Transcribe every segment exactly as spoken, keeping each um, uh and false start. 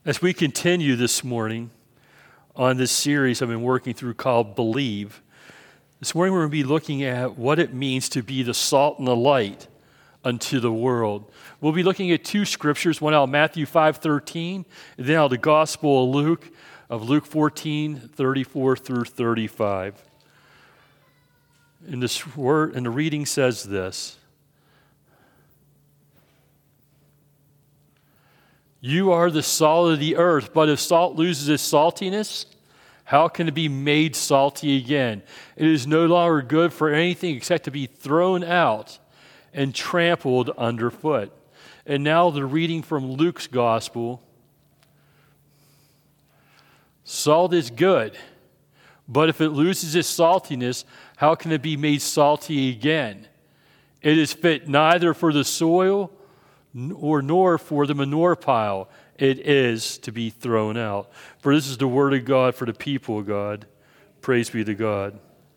As we continue this morning on this series I've been working through called Believe, this morning we're going to be looking at what it means to be the salt and the light unto the world. We'll be looking at two scriptures, one out of Matthew five thirteen, and then out of the Gospel of Luke, of Luke fourteen thirty-four through thirty-five. And this word, and the reading says this: You are the salt of the earth, but if salt loses its saltiness, how can it be made salty again? It is no longer good for anything except to be thrown out and trampled underfoot. And now the reading from Luke's gospel. Salt is good, but if it loses its saltiness, how can it be made salty again? It is fit neither for the soil or nor for the manure pile. It is to be thrown out. For this is the word of God for the people of God. Praise be to God.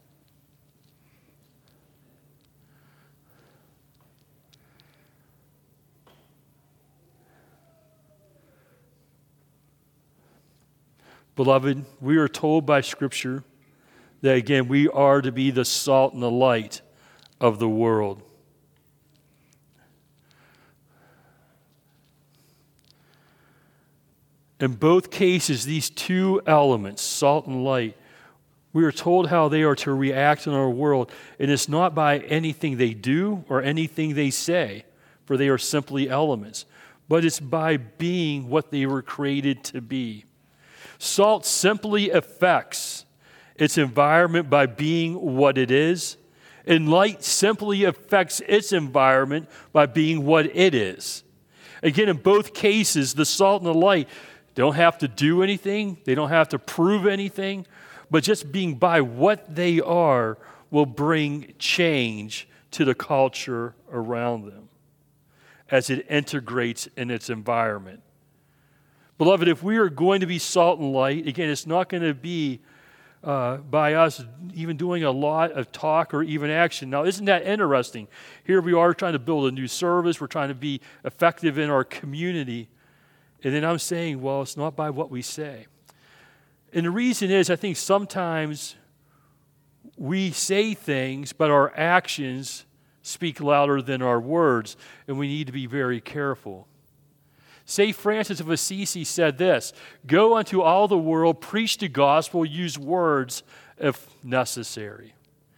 Beloved, we are told by Scripture that, again, we are to be the salt and the light of the world. In both cases, these two elements, salt and light, we are told how they are to react in our world. And it's not by anything they do or anything they say, for they are simply elements, but it's by being what they were created to be. Salt simply affects its environment by being what it is, and light simply affects its environment by being what it is. Again, in both cases, the salt and the light don't have to do anything. They don't have to prove anything. But just being by what they are will bring change to the culture around them as it integrates in its environment. Beloved, if we are going to be salt and light, again, it's not going to be uh, by us even doing a lot of talk or even action. Now, isn't that interesting? Here we are trying to build a new service. We're trying to be effective in our community. And then I'm saying, well, it's not by what we say. And the reason is, I think sometimes we say things, but our actions speak louder than our words, and we need to be very careful. Saint Francis of Assisi said this: go unto all the world, preach the gospel, use words if necessary.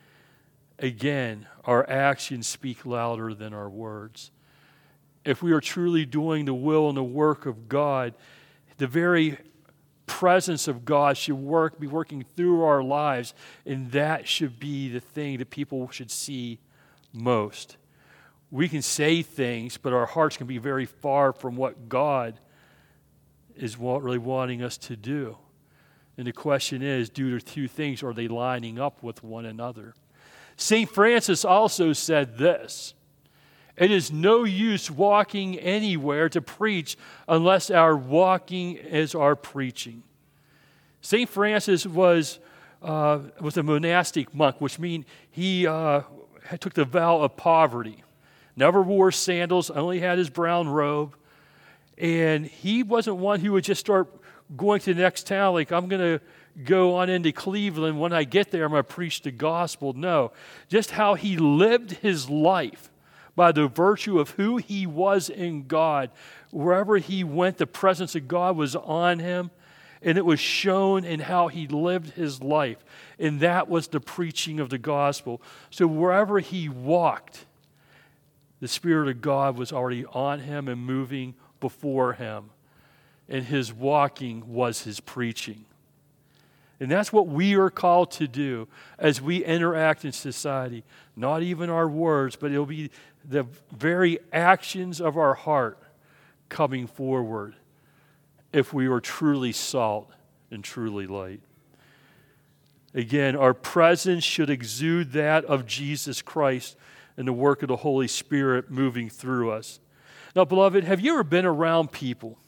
Again, our actions speak louder than our words. If we are truly doing the will and the work of God, the very presence of God should work, be working through our lives, and that should be the thing that people should see most. We can say things, but our hearts can be very far from what God is really wanting us to do. And the question is, do the two things, are they lining up with one another? Saint Francis also said this: it is no use walking anywhere to preach unless our walking is our preaching. Saint Francis was uh, was a monastic monk, which means he uh, took the vow of poverty. Never wore sandals, only had his brown robe. And he wasn't one who would just start going to the next town, like, I'm going to go on into Cleveland. When I get there, I'm going to preach the gospel. No, just how he lived his life by the virtue of who he was in God. Wherever he went, the presence of God was on him, and it was shown in how he lived his life. And that was the preaching of the gospel. So wherever he walked, the Spirit of God was already on him and moving before him. And his walking was his preaching. And that's what we are called to do as we interact in society. Not even our words, but it'll be the very actions of our heart coming forward if we are truly salt and truly light. Again, our presence should exude that of Jesus Christ and the work of the Holy Spirit moving through us. Now, beloved, have you ever been around people?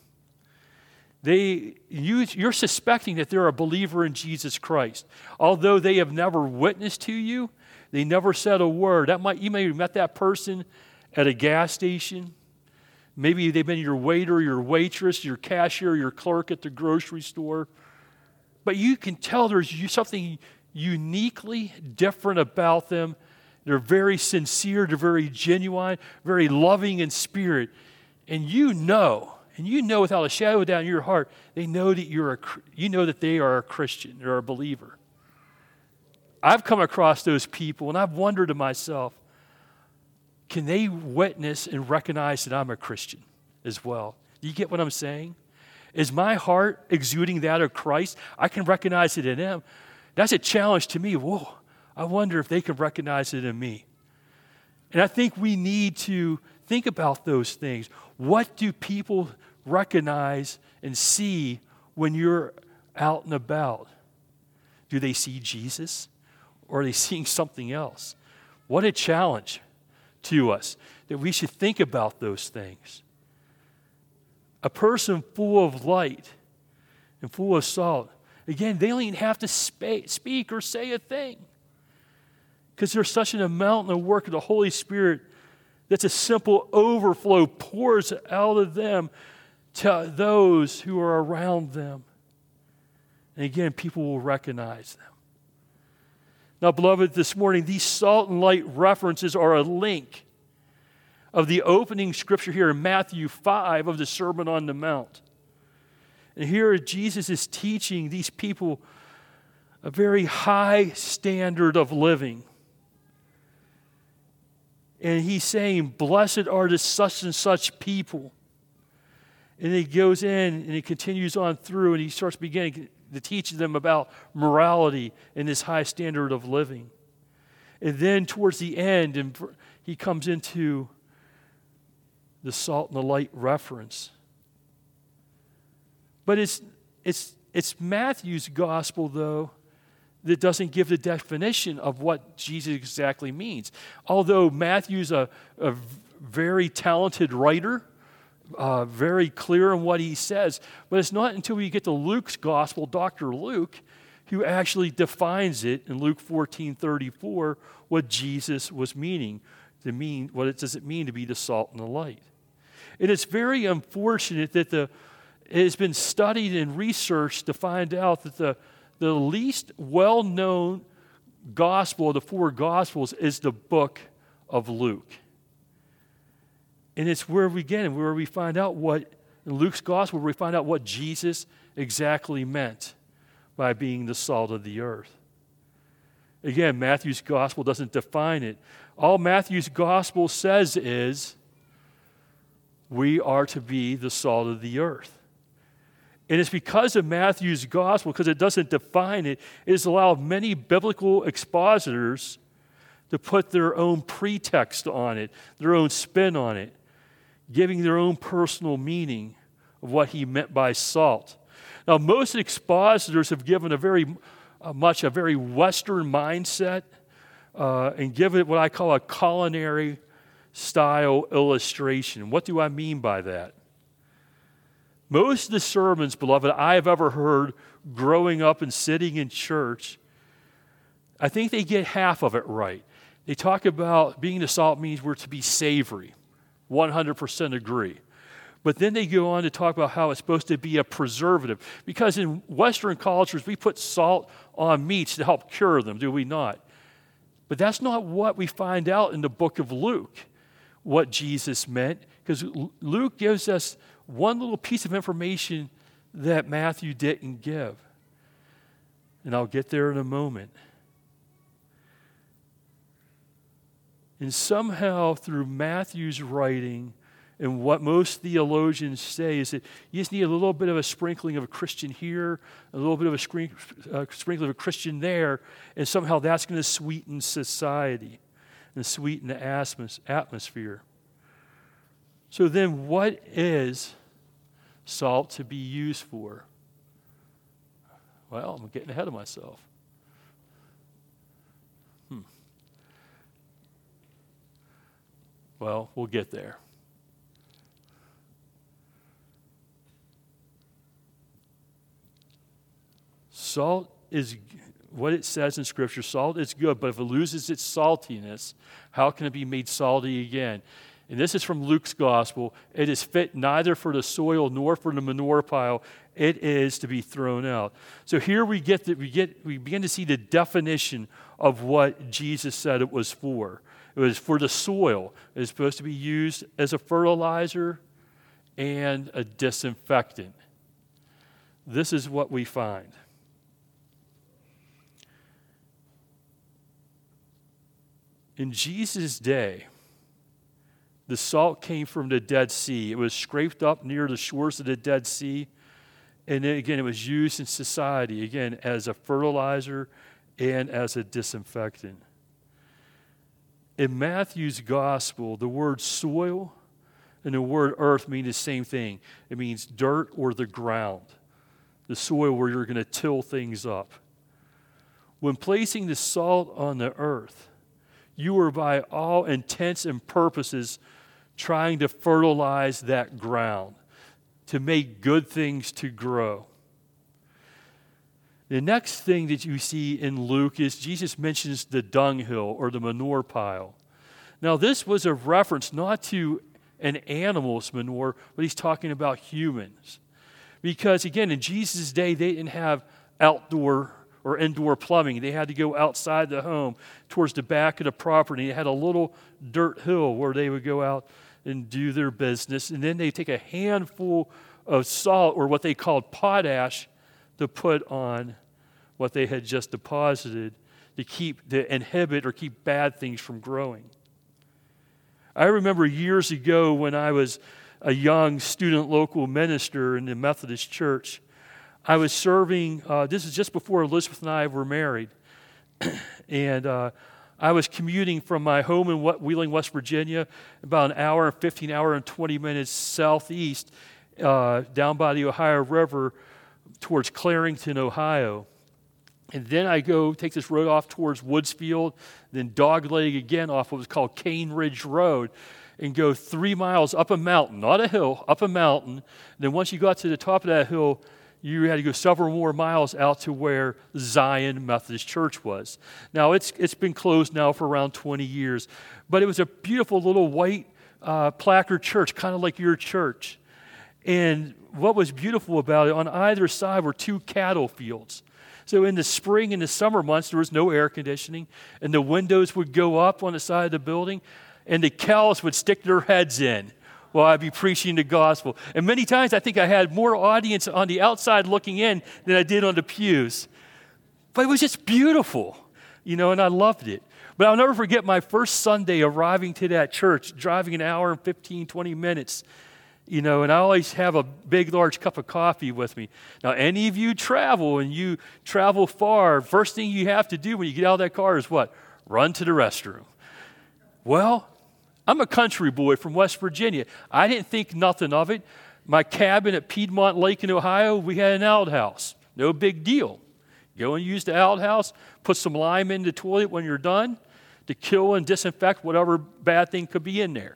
They, you, you're suspecting that they're a believer in Jesus Christ. Although they have never witnessed to you, they never said a word. That might, you may have met that person at a gas station. Maybe they've been your waiter, your waitress, your cashier, your clerk at the grocery store. But you can tell there's something uniquely different about them. They're very sincere, they're very genuine, very loving in spirit. And you know, and you know without a shadow of a doubt in your heart, they know that you're a, you know that they are a Christian, they're a believer. I've come across those people and I've wondered to myself, can they witness and recognize that I'm a Christian as well? Do you get what I'm saying? Is my heart exuding that of Christ? I can recognize it in them. That's a challenge to me. Whoa, I wonder if they can recognize it in me. And I think we need to think about those things. What do people recognize and see when you're out and about? Do they see Jesus? Or are they seeing something else? What a challenge to us that we should think about those things. A person full of light and full of salt, again, they don't even have to speak or say a thing because there's such an amount of work of the Holy Spirit that's a simple overflow pours out of them to those who are around them. And again, people will recognize them. Now, beloved, this morning, these salt and light references are a link of the opening scripture here in Matthew five of the Sermon on the Mount. And here Jesus is teaching these people a very high standard of living. And he's saying, blessed are the such and such people. And he goes in and he continues on through and he starts beginning to teach them about morality and this high standard of living. And then towards the end, and he comes into the salt and the light reference. But it's it's it's Matthew's gospel, though, that doesn't give the definition of what Jesus exactly means. Although Matthew's a, a very talented writer, Uh, very clear in what he says. But it's not until we get to Luke's gospel, Doctor Luke, who actually defines it in Luke fourteen thirty-four, what Jesus was meaning. To mean, what it, does it mean to be the salt and the light? And it's very unfortunate that the it has been studied and researched to find out that the, the least well-known gospel of the four gospels is the book of Luke. And it's where we get and where we find out what, in Luke's gospel, where we find out what Jesus exactly meant by being the salt of the earth. Again, Matthew's gospel doesn't define it. All Matthew's gospel says is, we are to be the salt of the earth. And it's because of Matthew's gospel, because it doesn't define it, it has allowed many biblical expositors to put their own pretext on it, their own spin on it, giving their own personal meaning of what he meant by salt. Now, most expositors have given a very uh, much a very Western mindset uh, and given it what I call a culinary style illustration. What do I mean by that? Most of the sermons, beloved, I have ever heard growing up and sitting in church, I think they get half of it right. They talk about being the salt means we're to be savory. one hundred percent agree. But then they go on to talk about how it's supposed to be a preservative. Because in Western cultures, we put salt on meats to help cure them, do we not? But that's not what we find out in the book of Luke, what Jesus meant. Because Luke gives us one little piece of information that Matthew didn't give. And I'll get there in a moment. And somehow through Matthew's writing and what most theologians say is that you just need a little bit of a sprinkling of a Christian here, a little bit of a screen, uh, sprinkling of a Christian there, and somehow that's going to sweeten society and sweeten the atmosphere. So then what is salt to be used for? Well, I'm getting ahead of myself. Hmm. Well, we'll get there. Salt is, what it says in Scripture, salt is good, but if it loses its saltiness, how can it be made salty again? and this is from Luke's gospel, it is fit neither for the soil nor for the manure pile. It is to be thrown out. So here we get that we get we begin to see the definition of what Jesus said it was for. It was for the soil. It is supposed to be used as a fertilizer and a disinfectant. This is what we find. In Jesus' day, the salt came from the Dead Sea. It was scraped up near the shores of the Dead Sea. And then again, it was used in society, again, as a fertilizer and as a disinfectant. In Matthew's gospel, the word soil and the word earth mean the same thing. It means dirt or the ground, the soil where you're going to till things up. When placing the salt on the earth, you are by all intents and purposes trying to fertilize that ground, to make good things to grow. The next thing that you see in Luke is Jesus mentions the dunghill or the manure pile. Now, this was a reference not to an animal's manure, but he's talking about humans. Because, again, in Jesus' day, they didn't have outdoor or indoor plumbing. They had to go outside the home towards the back of the property. They had a little dirt hill where they would go out and do their business. And then they take a handful of salt, or what they called potash, to put on what they had just deposited to keep, to inhibit or keep bad things from growing. I remember years ago when I was a young student local minister in the Methodist Church, I was serving, uh, this is just before Elizabeth and I were married, and uh, I was commuting from my home in Wheeling, West Virginia, about an hour and fifteen hour and twenty minutes southeast, uh, down by the Ohio River towards Clarington, Ohio. And then I go take this road off towards Woodsfield, then dogleg again off what was called Cane Ridge Road, and go three miles up a mountain, not a hill, up a mountain. And then once you got to the top of that hill, you had to go several more miles out to where Zion Methodist Church was. Now, it's it's been closed now for around twenty years, but it was a beautiful little white uh, placard church, kind of like your church. And what was beautiful about it, on either side were two cattle fields. So in the spring and the summer months, there was no air conditioning, and the windows would go up on the side of the building, and the cows would stick their heads in while I'd be preaching the gospel. And many times I think I had more audience on the outside looking in than I did on the pews. But it was just beautiful, you know, and I loved it. But I'll never forget my first Sunday arriving to that church, driving an hour and fifteen, twenty minutes, you know, and I always have a big, large cup of coffee with me. Now, any of you travel and you travel far, first thing you have to do when you get out of that car is what? Run to the restroom. Well, I'm a country boy from West Virginia. I didn't think nothing of it. My cabin at Piedmont Lake in Ohio, we had an outhouse. No big deal. Go and use the outhouse, put some lime in the toilet when you're done to kill and disinfect whatever bad thing could be in there.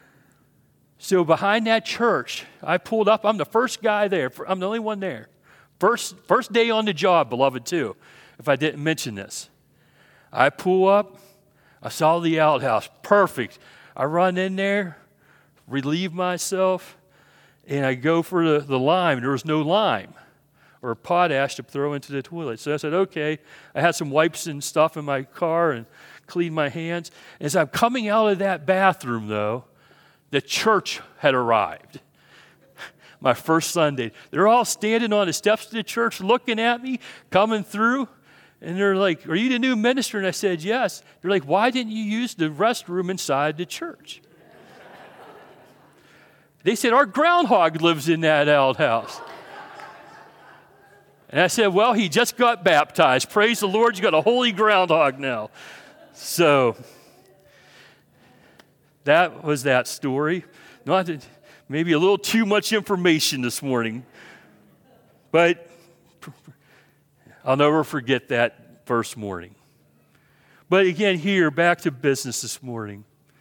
So behind that church, I pulled up. I'm the first guy there. I'm the only one there. First, first day on the job, beloved, too, if I didn't mention this. I pull up. I saw the outhouse. Perfect. I run in there, relieve myself, and I go for the, the lime. There was no lime or potash to throw into the toilet. So I said, okay. I had some wipes and stuff in my car and cleaned my hands. As I'm coming out of that bathroom, though, the church had arrived. My first Sunday. They're all standing on the steps of the church looking at me, coming through. And they're like, are you the new minister? And I said, yes. They're like, why didn't you use the restroom inside the church? They said, our groundhog lives in that outhouse. And I said, well, he just got baptized. Praise the Lord, you got a holy groundhog now. So that was that story. Not that, maybe a little too much information this morning, but I'll never forget that first morning. But again, here, back to business this morning.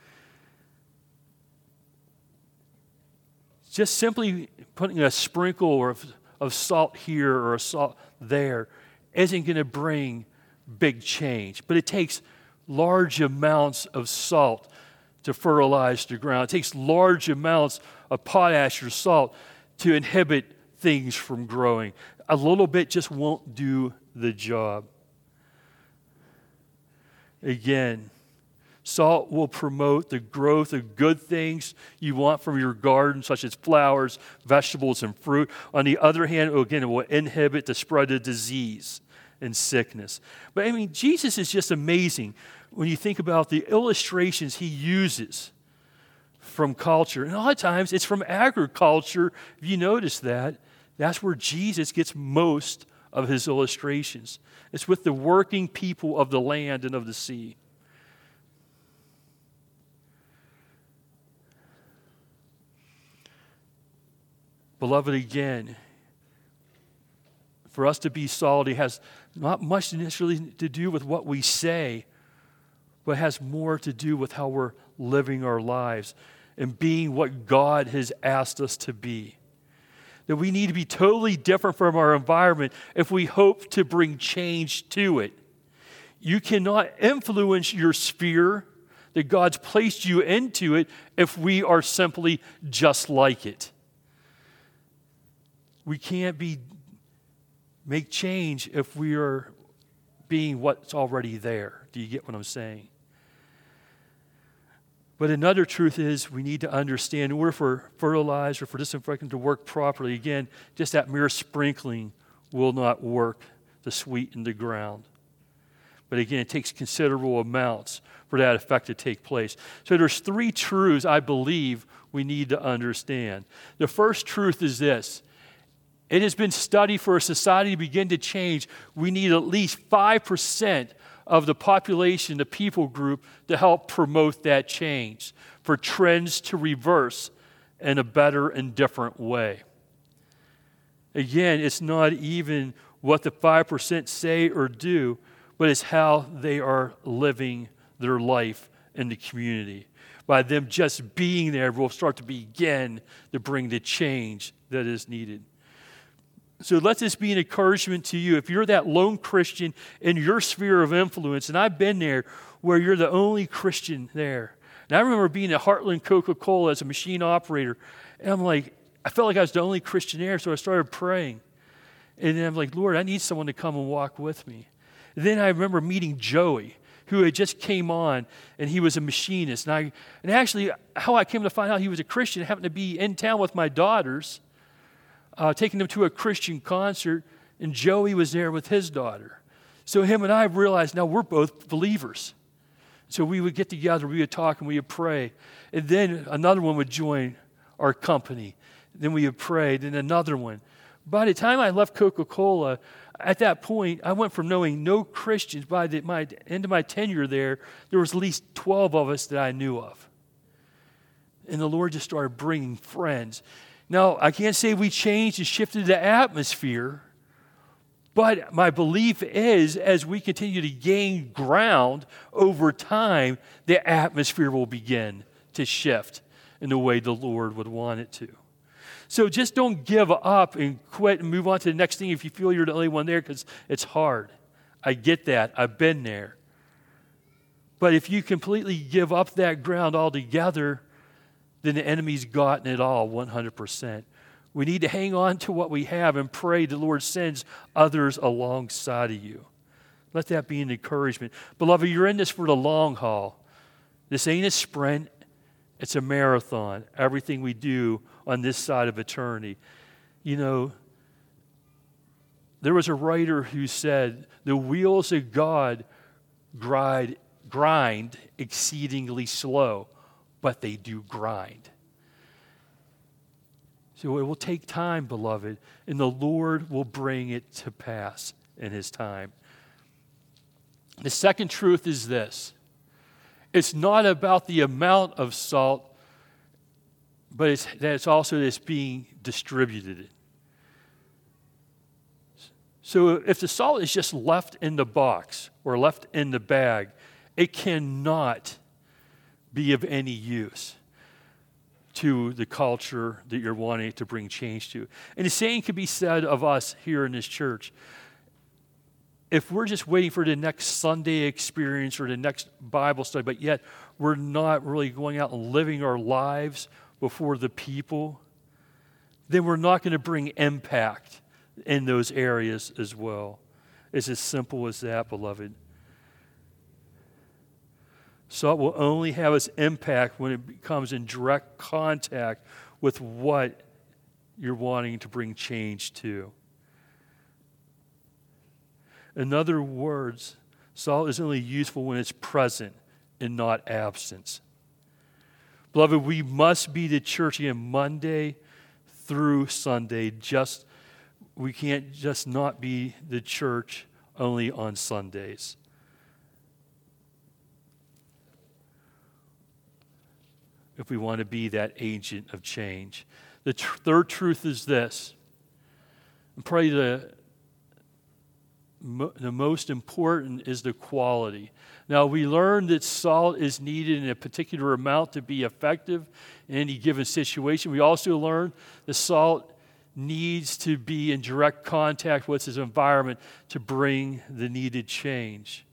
Just simply putting a sprinkle of, of salt here or a salt there isn't going to bring big change. But it takes large amounts of salt to fertilize the ground. It takes large amounts of potash or salt to inhibit things from growing. A little bit just won't do the job. Again, salt will promote the growth of good things you want from your garden, such as flowers, vegetables, and fruit. On the other hand, again, it will inhibit the spread of disease and sickness. But I mean, Jesus is just amazing when you think about the illustrations he uses from culture. And a lot of times it's from agriculture. If you notice that, that's where Jesus gets most of his illustrations. It's with the working people of the land and of the sea. Beloved, again, for us to be salt, it has not much necessarily to do with what we say, but has more to do with how we're living our lives and being what God has asked us to be. That we need to be totally different from our environment if we hope to bring change to it. You cannot influence your sphere that God's placed you into it if we are simply just like it. We can't be make change if we are being what's already there. Do you get what I'm saying? But another truth is we need to understand in order for fertilizer, for disinfectant to work properly, again, just that mere sprinkling will not work to sweeten the ground. But again, it takes considerable amounts for that effect to take place. So there's three truths I believe we need to understand. The first truth is this. It has been studied for a society to begin to change. We need at least five percent of the population, the people group, to help promote that change, for trends to reverse in a better and different way. Again, it's not even what the five percent say or do, but it's how they are living their life in the community. By them just being there, we'll start to begin to bring the change that is needed. So let this be an encouragement to you. If you're that lone Christian in your sphere of influence, and I've been there where you're the only Christian there. And I remember being at Heartland Coca-Cola as a machine operator, and I'm like, I felt like I was the only Christian there, so I started praying. And then I'm like, Lord, I need someone to come and walk with me. And then I remember meeting Joey, who had just came on, and he was a machinist. And, I, and actually, how I came to find out he was a Christian, I happened to be in town with my daughters, Uh, taking them to a Christian concert, and Joey was there with his daughter. So him and I realized now we're both believers. So we would get together, we would talk, and we would pray. And then another one would join our company. Then we would pray, then another one. By the time I left Coca-Cola, at that point, I went from knowing no Christians. By the my, end of my tenure there, there was at least twelve of us that I knew of. And the Lord just started bringing friends. Now, I can't say we changed and shifted the atmosphere, but my belief is as we continue to gain ground over time, the atmosphere will begin to shift in the way the Lord would want it to. So just don't give up and quit and move on to the next thing if you feel you're the only one there, because it's hard. I get that. I've been there. But if you completely give up that ground altogether, then the enemy's gotten it all one hundred percent. We need to hang on to what we have and pray the Lord sends others alongside of you. Let that be an encouragement. Beloved, you're in this for the long haul. This ain't a sprint. It's a marathon. Everything we do on this side of eternity. You know, there was a writer who said, the wheels of God grind, grind exceedingly slow, but they do grind. So it will take time, beloved, and the Lord will bring it to pass in His time. The second truth is this. It's not about the amount of salt, but it's that it's also this being distributed. So if the salt is just left in the box or left in the bag, it cannot be of any use to the culture that you're wanting to bring change to. And the same could be said of us here in this church. if we're just waiting for the next Sunday experience or the next Bible study, but yet we're not really going out and living our lives before the people, then we're not going to bring impact in those areas as well. It's as simple as that, beloved. Salt will only have its impact when it comes in direct contact with what you're wanting to bring change to. In other words, salt is only useful when it's present and not absent. Beloved, we must be the church again Monday through Sunday. Just we can't just not be the church only on Sundays. If we want to be that agent of change. The tr- third truth is this, and probably the, mo- the most important is the quality. Now, we learned that salt is needed in a particular amount to be effective in any given situation. We also learned that salt needs to be in direct contact with its environment to bring the needed change.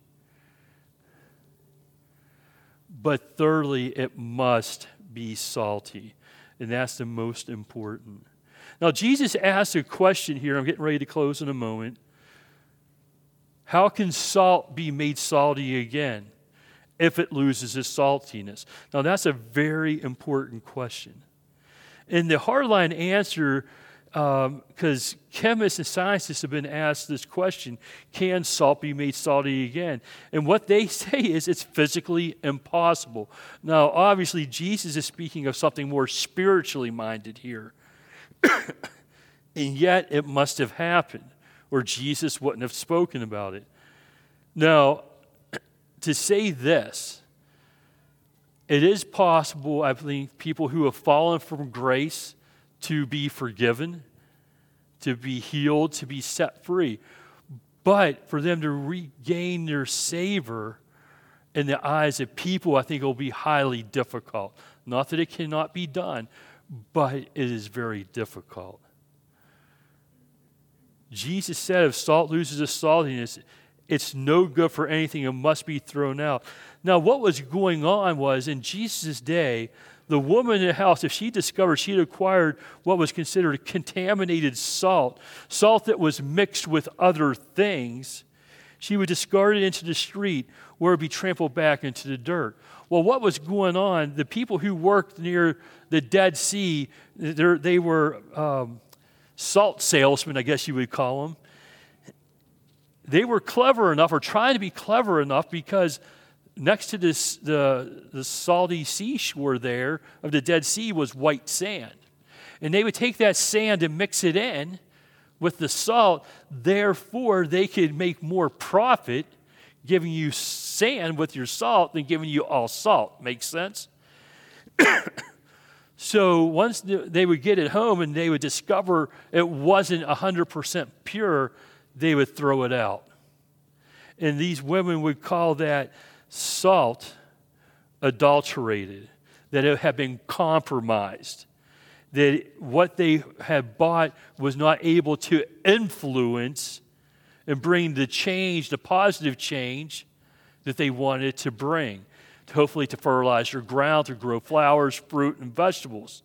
But thirdly, it must be salty. And that's the most important. Now, Jesus asked a question here. I'm getting ready to close in a moment. How can salt be made salty again if it loses its saltiness? Now, that's a very important question. And the hardline answer, because um, chemists and scientists have been asked this question, can salt be made salty again? And what they say is it's physically impossible. Now, obviously, Jesus is speaking of something more spiritually minded here. And yet, it must have happened, or Jesus wouldn't have spoken about it. Now, to say this, it is possible, I believe, people who have fallen from grace to be forgiven, to be healed, to be set free. But for them to regain their savor in the eyes of people, I think it will be highly difficult. Not that it cannot be done, but it is very difficult. Jesus said if salt loses its saltiness, it's no good for anything. It must be thrown out. Now, what was going on was in Jesus' day, the woman in the house, if she discovered she had acquired what was considered contaminated salt, salt that was mixed with other things, she would discard it into the street where it would be trampled back into the dirt. Well, what was going on, the people who worked near the Dead Sea, they were um, salt salesmen, I guess you would call them. They were clever enough, or trying to be clever enough, because next to this, the, the salty seashore there of the Dead Sea was white sand. And they would take that sand and mix it in with the salt. Therefore, they could make more profit giving you sand with your salt than giving you all salt. Makes sense? So once they would get it home and they would discover it wasn't one hundred percent pure, they would throw it out. And these women would call that salt adulterated, that it had been compromised, that what they had bought was not able to influence and bring the change, the positive change that they wanted to bring, to hopefully to fertilize their ground, to grow flowers, fruit, and vegetables.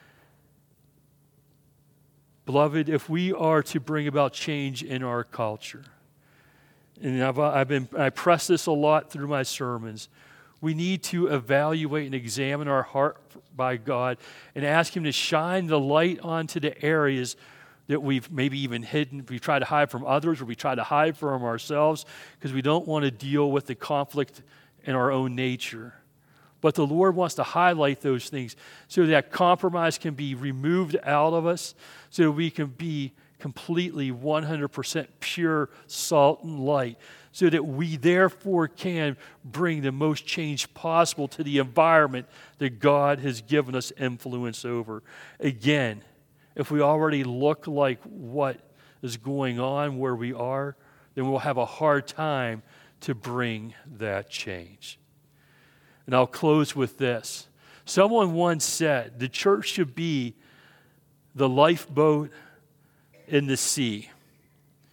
Beloved, if we are to bring about change in our culture, and I've, I've been, I press this a lot through my sermons, we need to evaluate and examine our heart by God and ask Him to shine the light onto the areas that we've maybe even hidden, we've tried to hide from others, or we try to hide from ourselves because we don't want to deal with the conflict in our own nature. But the Lord wants to highlight those things so that compromise can be removed out of us, so that we can be completely one hundred percent pure salt and light, so that we therefore can bring the most change possible to the environment that God has given us influence over. Again, if we already look like what is going on where we are, then we'll have a hard time to bring that change. And I'll close with this. Someone once said, the church should be the lifeboat in the sea.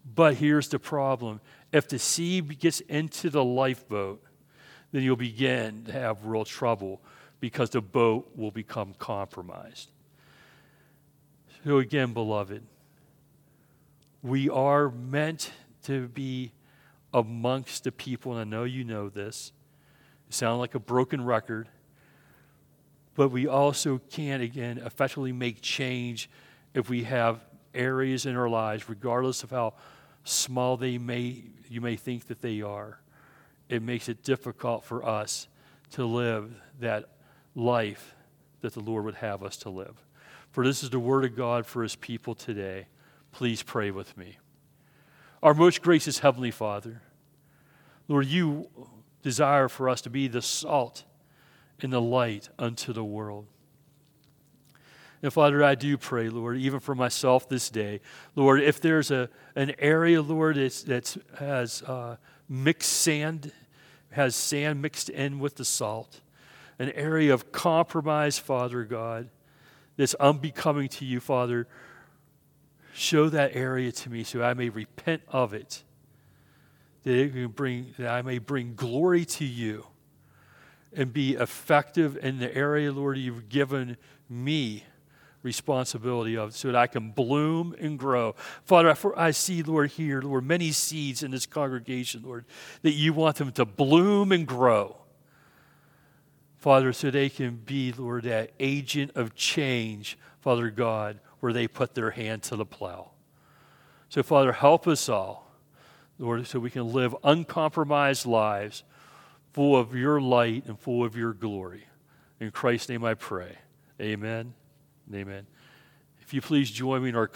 But here's the problem. If the seed gets into the lifeboat, then you'll begin to have real trouble because the boat will become compromised. So again, beloved, we are meant to be amongst the people, and I know you know this. It sounds like a broken record, but we also can, again, effectively make change if we have areas in our lives, regardless of how small they may you may think that they are. It makes it difficult for us to live that life that the Lord would have us to live. For this is the word of God for his people today. Please pray with me. Our most gracious Heavenly Father, Lord, you desire for us to be the salt and the light unto the world. And Father, I do pray, Lord, even for myself this day, Lord, if there's a an area, Lord, that's, that's has uh, mixed sand, has sand mixed in with the salt, an area of compromise, Father God, that's unbecoming to you, Father, show that area to me so I may repent of it, that it can bring, that I may bring glory to you and be effective in the area, Lord, you've given me responsibility of, so that I can bloom and grow. Father, I see, Lord, here, Lord, many seeds in this congregation, Lord, that you want them to bloom and grow. Father, so they can be, Lord, that agent of change, Father God, where they put their hand to the plow. So, Father, help us all, Lord, so we can live uncompromised lives full of your light and full of your glory. In Christ's name I pray. Amen. Amen. If you please join me in our